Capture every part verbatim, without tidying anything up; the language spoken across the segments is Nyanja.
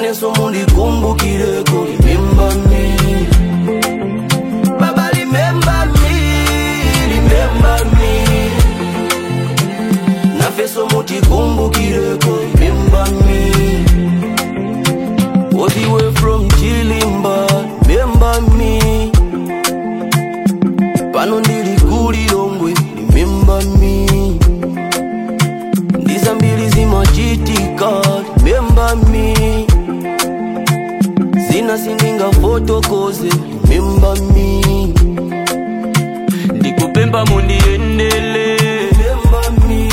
nane somo ndikumbukireko. Remember me Baba, remember me, remember me. Nafe somo ndikumbukireko. Remember me. All the way from Chilimba, remember me. Pano ndili kuli Longwe, remember me. Ndizambili zimachitika, remember me. Zina sindinga fotokoze, remember me. Ndikupemba mundiendele, remember me.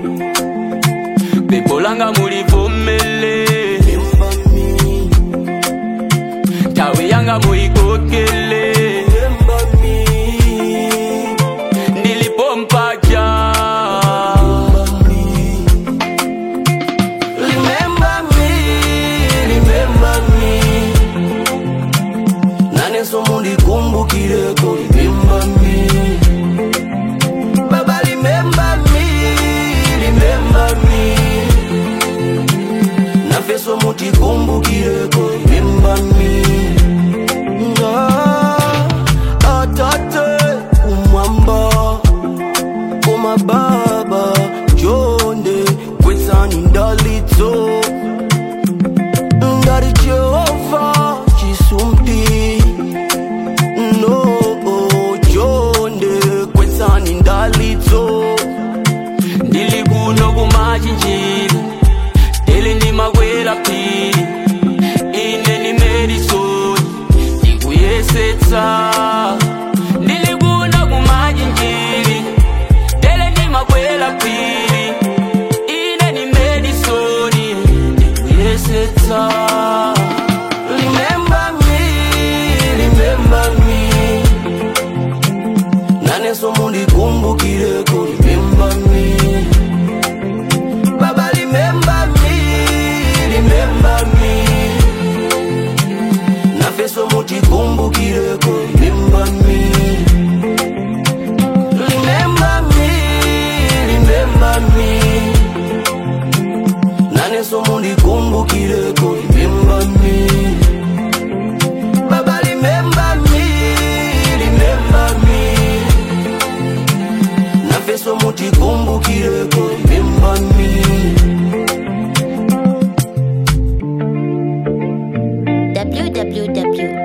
Pepo langa mulivomele, remember me. Tawi yanga muikokele, remember me. Nilipompa ja, remember me, remember me. Nane somo ndikumbukireko. Remember me Baba, remember me, remember me. Nafe somo ndikumbukireko. Remember me. Ah, atate umwamba Oma baba jonde kwetsani ndalitso Ndari Jehova chisumti No jonde kwetsani ndalitso Ndili kuno kumachinjili Dele ndi makwela pili Ine ni medisoni Ndikuyesetsa Ndili kuno kumachinjili Dele ndi makwela pili Ine ni medisoni Ndikuyesetsa. Remember me, remember me. Nane somo ndikumbukireko. Remember me Baba, remember me, remember me. Nafe somo ndikumbukireko. Remember me. Remember me, remember me. Nane somo ndikumbukireko. Remember me Baba, remember me, remember me. Nafe somo ndikumbukireko. Remember me. w w w